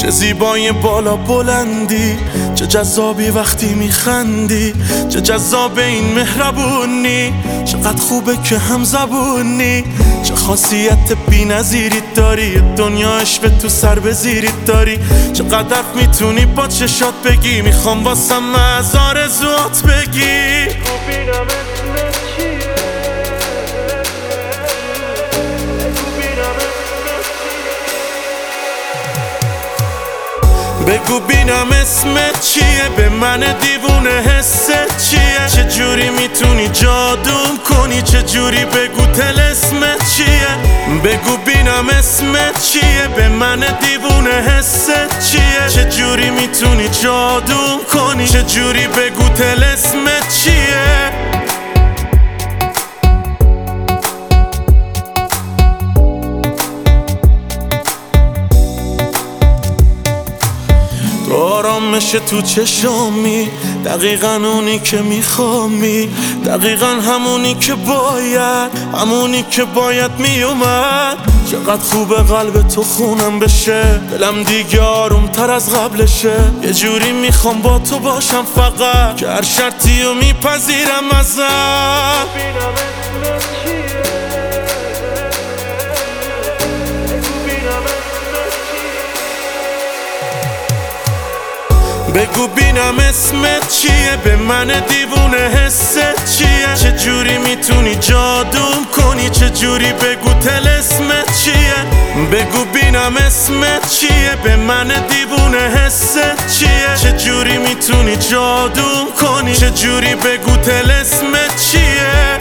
چه زیبای بالا بلندی، چه جذابی وقتی میخندی، چه جذاب این مهربونی، چقدر خوبه که هم زبونی، چه خاصیت بی نظیریت داری، دنیا عشق تو سر بزیریت داری، چقدر میتونی با چشات بگی، میخوام واسم از آرزوات بگی. بگو بینم اسمت چیه، به من دیوونه حست چیه، چه جوری میتونی جادوم کنی، چه جوری بگو طلسمت چیه، بگو بینم اسمت چیه، به من دیوونه حست چیه، چه جوری میتونی جادوم کنی، چه جوری بگو طلسمت چیه. آرامش تو چشامی، دقیقا اونی که میخوامی، دقیقا همونی که باید میومد. چقدر خوبه قلب تو خونم بشه، دلم دیگه آروم تر از قبلشه، یه جوری میخوام با تو باشم فقط، که هر شرطی رو میپذیرم ازت. بگو بینم اسمت چیه، به من دیوونه حست چیه، چه جوری میتونی جادوم کنی، چه جوری بگو طلسمت چیه، بگو بینم اسمت چیه، به من دیوونه حست چیه، چه جوری میتونی جادوم کنی، چه جوری بگو طلسمت چیه.